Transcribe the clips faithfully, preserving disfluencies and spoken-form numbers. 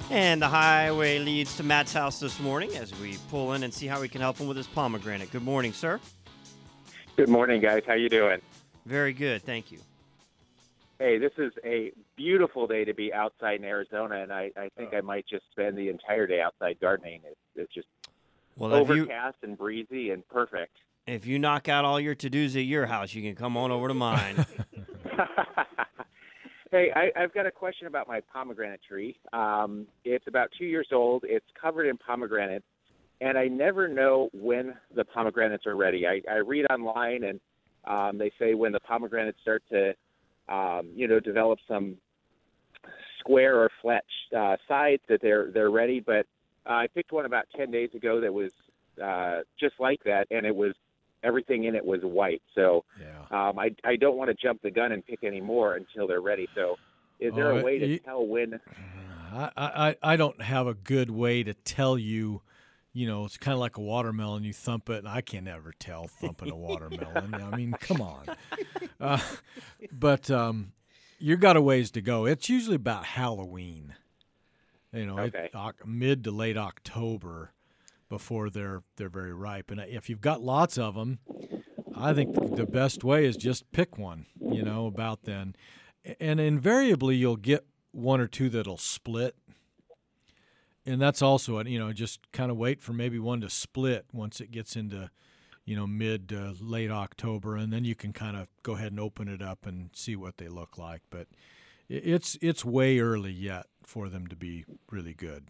And the highway leads to Matt's house this morning as we pull in and see how we can help him with his pomegranate. Good morning, sir. Good morning, guys. How you doing? Very good, thank you. Hey, this is a beautiful day to be outside in Arizona, and I, I think I might just spend the entire day outside gardening. It's, it's just well, if overcast you, and breezy and perfect. If you knock out all your to-dos at your house, you can come on over to mine. Hey, I, I've got a question about my pomegranate tree. Um, it's about two years old. It's covered in pomegranates, and I never know when the pomegranates are ready. I, I read online, and um, they say when the pomegranates start to, um, you know, develop some square or flat uh, sides that they're they're ready. But uh, I picked one about ten days ago that was uh, just like that, and it was everything in it was white. So yeah. um, I, I don't want to jump the gun and pick any more until they're ready. So is there oh, a way to you, tell when? I, I, I don't have a good way to tell you, you know, it's kind of like a watermelon. You thump it, and I can never tell thumping a watermelon. I mean, come on. Uh, but um, you got a ways to go. It's usually about Halloween, you know, okay. it, mid to late October before they're they're very ripe. And if you've got lots of them, I think the best way is just pick one, you know, about then. And invariably you'll get one or two that'll split. And that's also, you know, just kind of wait for maybe one to split once it gets into, you know, mid to late October, and then you can kind of go ahead and open it up and see what they look like. But it's it's way early yet for them to be really good.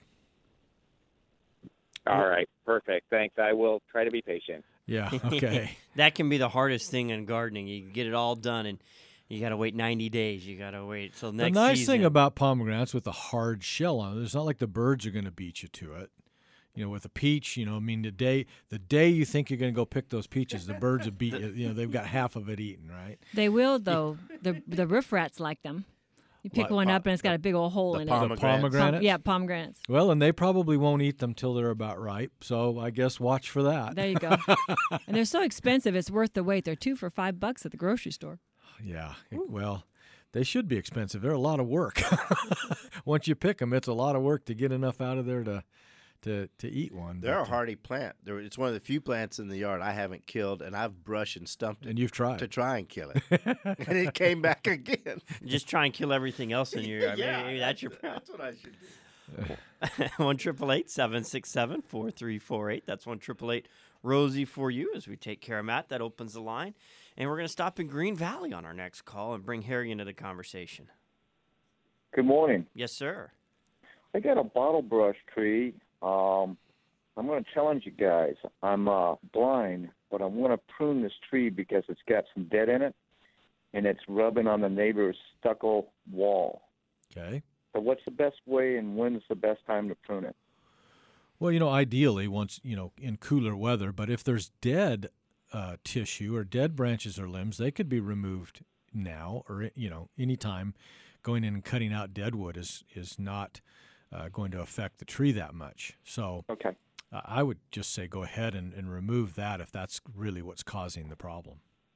All right, perfect. Thanks. I will try to be patient. Yeah, okay. That can be the hardest thing in gardening. You get it all done, and you got to wait ninety days. You got to wait till next season. The nice season. thing about pomegranates with a hard shell on it, it's not like the birds are going to beat you to it. You know, with a peach, you know, I mean, the day the day you think you're going to go pick those peaches, the birds will beat you. You know, they've got half of it eaten, right? They will, though. the The roof rats like them. You pick What, one po- up and it's got a big old hole the in The it. pomegranates? Pom- yeah, pomegranates. Well, and they probably won't eat them till they're about ripe, so I guess watch for that. There you go. And they're so expensive, it's worth the wait. They're two for five bucks at the grocery store. Yeah, well, they should be expensive. They're a lot of work. Once you pick them, it's a lot of work to get enough out of there to to, to eat one. They're but, a hardy plant. They're, it's one of the few plants in the yard I haven't killed, and I've brushed and stumped it. And you've tried. To try and kill it. And it came back again. Just try and kill everything else in your. I mean, yeah, maybe that's your. That's what I should do. One triple eight seven six seven four three four eight. That's one triple eight Rosie for you as we take care of Matt. That opens the line, and we're going to stop in Green Valley on our next call and bring Harry into the conversation. Good morning. Yes, sir. I got a bottle brush tree. Um, I'm going to challenge you guys. I'm uh, blind, but I want to prune this tree because it's got some dead in it, and it's rubbing on the neighbor's stucco wall. Okay. So what's the best way, and when's the best time to prune it? Well, you know, ideally once, you know, in cooler weather, but if there's dead uh, tissue or dead branches or limbs, they could be removed now or, you know, anytime. Going in and cutting out dead wood is, is not uh, going to affect the tree that much. So Okay. uh, I would just say go ahead and, and remove that if that's really what's causing the problem.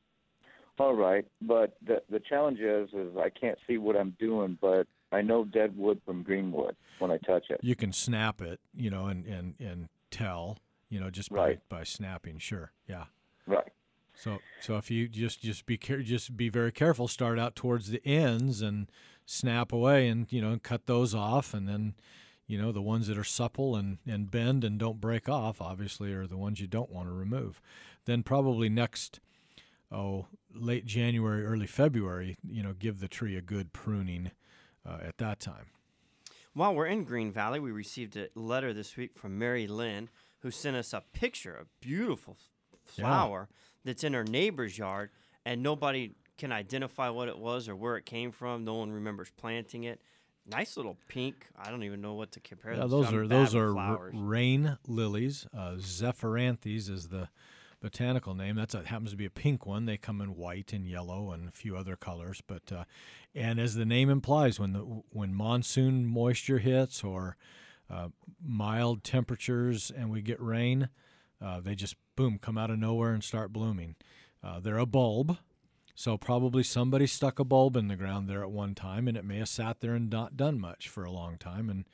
All right, but the the challenge is, is I can't see what I'm doing, but I know dead wood from green wood when I touch it. You can snap it, you know, and, and, and tell, you know, just by, Right. by snapping. Sure. Yeah. Right. So, so if you just just be care, just be very careful. Start out towards the ends and snap away, and you know, cut those off, and then, you know, the ones that are supple and, and bend and don't break off, obviously, are the ones you don't want to remove. Then probably next, oh, late January, early February, you know, give the tree a good pruning uh, at that time. While we're in Green Valley, we received a letter this week from Mary Lynn, who sent us a picture, a beautiful flower that's in her neighbor's yard, and nobody can identify what it was or where it came from. No one remembers planting it. Nice little pink. I don't even know what to compare Yeah, them those to. I'm are bad those with are r- flowers. rain lilies. Uh, Zephyranthes is the botanical name. That's a, happens to be a pink one. They come in white and yellow and a few other colors. But uh, and as the name implies, when the when monsoon moisture hits or uh, mild temperatures and we get rain, uh, they just boom come out of nowhere and start blooming. Uh, they're a bulb. So probably somebody stuck a bulb in the ground there at one time, and it may have sat there and not done much for a long time. And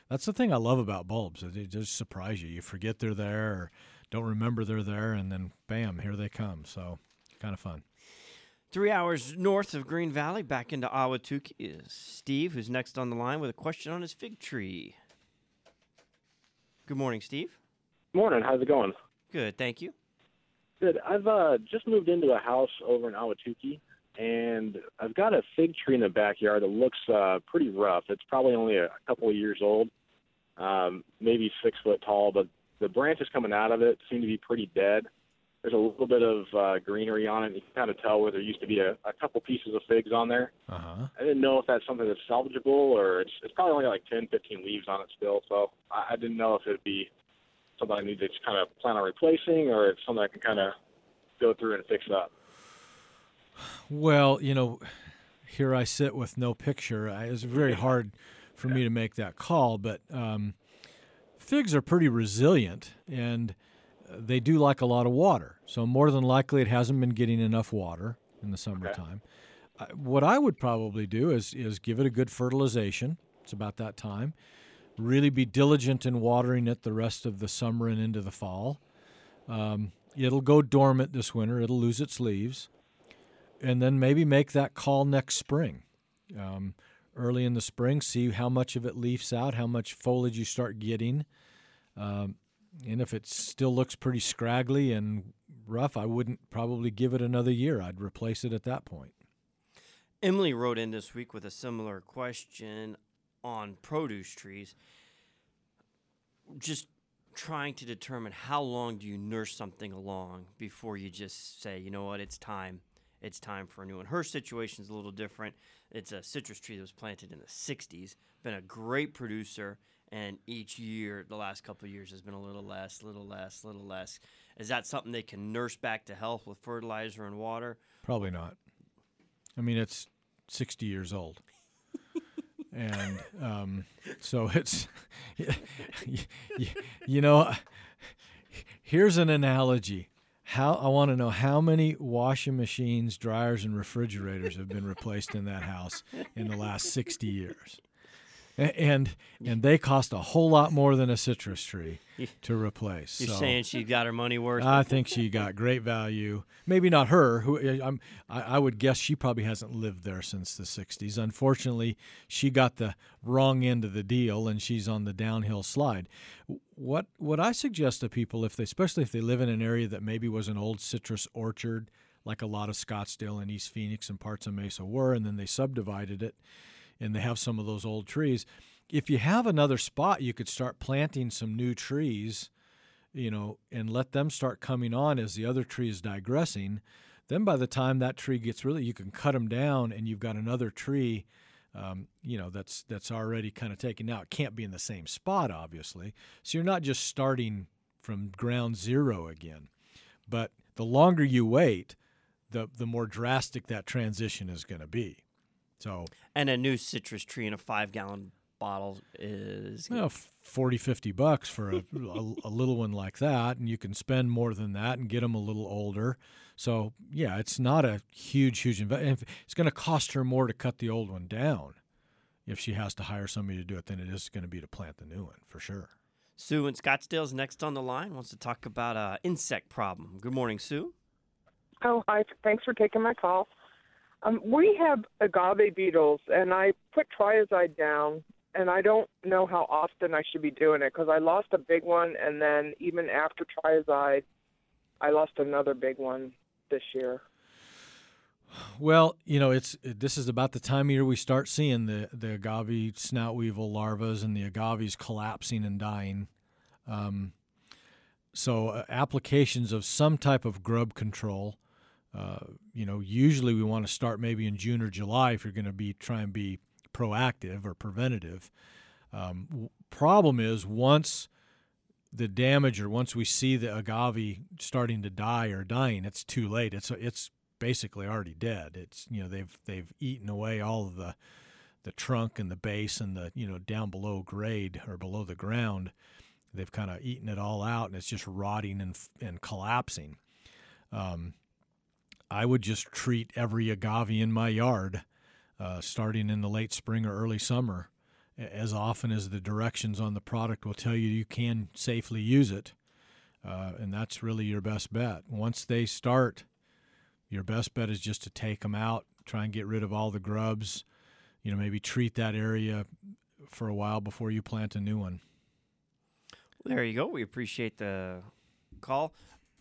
That's the thing I love about bulbs. They just surprise you. You forget they're there or don't remember they're there, and then bam, here they come. So kind of fun. Three hours north of Green Valley, back into Ahwatukee, is Steve, who's next on the line with a question on his fig tree. Good morning, Steve. Morning. How's it going? Good, thank you. Good. I've uh, just moved into a house over in Ahwatukee, and I've got a fig tree in the backyard that looks uh, pretty rough. It's probably only a couple of years old, um, maybe six foot tall, but the branches coming out of it seem to be pretty dead. There's a little bit of uh, greenery on it. You can kind of tell where there used to be a, a couple pieces of figs on there. Uh-huh. I didn't know if that's something that's salvageable, or it's, it's probably only like ten, fifteen leaves on it still, so I, I didn't know if it would be something I need to just kind of plan on replacing, or it's something I can kind of go through and fix up. Well, you know, here I sit with no picture. I, it's very hard for me to make that call, but um, figs are pretty resilient, and they do like a lot of water. So more than likely it hasn't been getting enough water in the summertime. Okay. Uh, what I would probably do is is give it a good fertilization. It's about that time. Really be diligent in watering it the rest of the summer and into the fall. Um, it'll go dormant this winter. It'll lose its leaves. And then maybe make that call next spring. Um, early in the spring, see how much of it leaves out, how much foliage you start getting. Um, and if it still looks pretty scraggly and rough, I wouldn't probably give it another year. I'd replace it at that point. Emily wrote in this week with a similar question on produce trees. Just trying to determine how long do you nurse something along before you just say, you know what, it's time. It's time for a new one. Her situation's a little different. It's a citrus tree that was planted in the sixties, been a great producer, and each year, the last couple of years, has been a little less, little less, little less. Is that something they can nurse back to health with fertilizer and water? Probably not. I mean, it's sixty years old. And um, so it's, you, you know, here's an analogy. How I want to know how many washing machines, dryers, and refrigerators have been replaced in that house in the last sixty years. And and they cost a whole lot more than a citrus tree to replace. You're so saying she got her money worth? I think she got great value. Maybe not her. Who I'm, I, I would guess she probably hasn't lived there since the sixties. Unfortunately, she got the wrong end of the deal, and she's on the downhill slide. What what I suggest to people, if they, especially if they live in an area that maybe was an old citrus orchard, like a lot of Scottsdale and East Phoenix and parts of Mesa were, and then they subdivided it, and they have some of those old trees. If you have another spot, you could start planting some new trees, you know, and let them start coming on as the other tree is digressing. Then by the time that tree gets really, you can cut them down, and you've got another tree, um, you know, that's that's already kind of taken. Now, it can't be in the same spot, obviously. So you're not just starting from ground zero again. But the longer you wait, the the more drastic that transition is going to be. So, and a new citrus tree in a five-gallon bottle is you know, forty, fifty bucks for a, a, a little one like that, and you can spend more than that and get them a little older. So, yeah, it's not a huge, huge investment. It's going to cost her more to cut the old one down if she has to hire somebody to do it than it is going to be to plant the new one, for sure. Sue in Scottsdale's next on the line, wants to talk about an insect problem. Good morning, Sue. Oh, hi. Thanks for taking my call. Um, we have agave beetles, and I put triazide down, and I don't know how often I should be doing it because I lost a big one, and then even after triazide, I lost another big one this year. Well, you know, it's this is about the time of year we start seeing the, the agave snout weevil larvas and the agaves collapsing and dying. Um, so uh, applications of some type of grub control. Uh, you know, usually we want to start maybe in June or July if you're going to be try and be proactive or preventative. Um, w- problem is once the damage or once we see the agave starting to die or dying, it's too late. It's it's basically already dead. It's you know they've they've eaten away all of the the trunk and the base and the you know down below grade or below the ground. They've kind of eaten it all out, and it's just rotting and and collapsing. Um, I would just treat every agave in my yard, uh, starting in the late spring or early summer, a- as often as the directions on the product will tell you you can safely use it. Uh, and that's really your best bet. Once they start, your best bet is just to take them out, try and get rid of all the grubs, you know, maybe treat that area for a while before you plant a new one. There you go. We appreciate the call.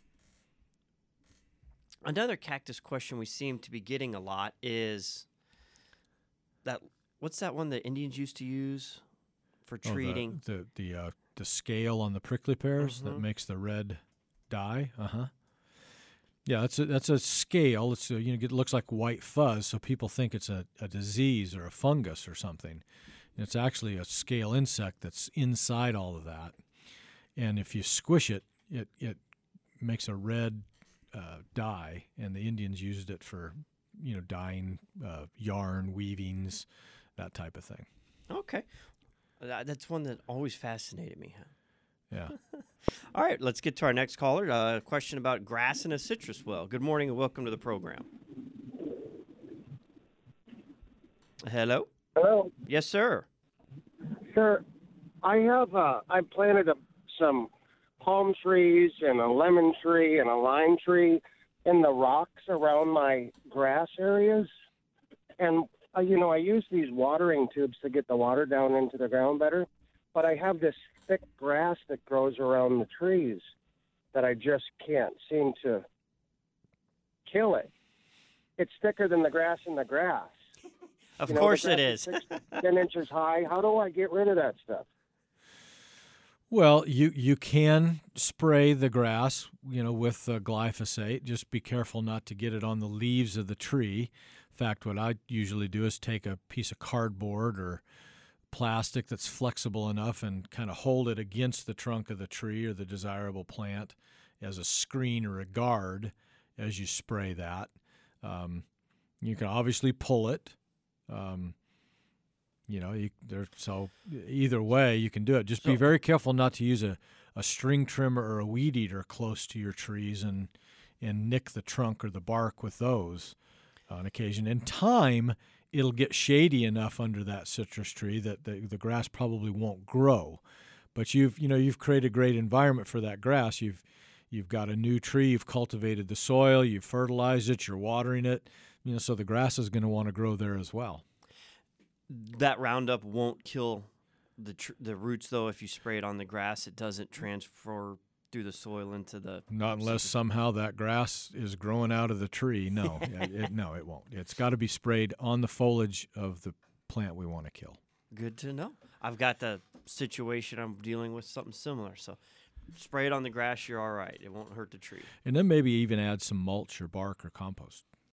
Another cactus question we seem to be getting a lot is that what's that one that Indians used to use for treating? Oh, the the the, uh, the scale on the prickly pears Mhm. that makes the red dye. Uh huh. Yeah, that's a that's a scale. It's a, you know, it looks like white fuzz, so people think it's a, a disease or a fungus or something. And it's actually a scale insect that's inside all of that. And if you squish it, it it makes a red uh, dye, and the Indians used it for, you know, dyeing uh, yarn, weavings, that type of thing. Okay. That, that's one that always fascinated me. Huh? Yeah. All right, let's get to our next caller. A uh, question about grass in a citrus well. Good morning and welcome to the program. Hello? Hello. Yes, sir. Sir, I have uh, I planted a, some palm trees and a lemon tree and a lime tree in the rocks around my grass areas. And, uh, you know, I use these watering tubes to get the water down into the ground better. But I have this thick grass that grows around the trees that I just can't seem to kill it. It's thicker than the grass in the grass. Of You know, course the it grass is. six, ten inches high. How do I get rid of that stuff? Well, you, you can spray the grass, you know, with uh, glyphosate. Just be careful not to get it on the leaves of the tree. In fact, what I usually do is take a piece of cardboard or plastic that's flexible enough and kind of hold it against the trunk of the tree or the desirable plant as a screen or a guard as you spray that. Um, you can obviously pull it. Um, You know, you, there. So either way, you can do it. Just be So- very careful not to use a, a string trimmer or a weed eater close to your trees and and nick the trunk or the bark with those on occasion. In time, it'll get shady enough under that citrus tree that the, the grass probably won't grow. But you've you know you've created a great environment for that grass. You've you've got a new tree. You've cultivated the soil. You've fertilized it. You're watering it. You know, so the grass is going to want to grow there as well. That Roundup won't kill the tr- the roots, though. If you spray it on the grass, it doesn't transfer through the soil into the. Not unless somehow that grass is growing out of the tree. No, it, it- no, it won't. It's got to be sprayed on the foliage of the plant we want to kill. Good to know. I've got the situation I'm dealing with something similar, so spray it on the grass. You're all right. It won't hurt the tree. And then maybe even add some mulch or bark or compost.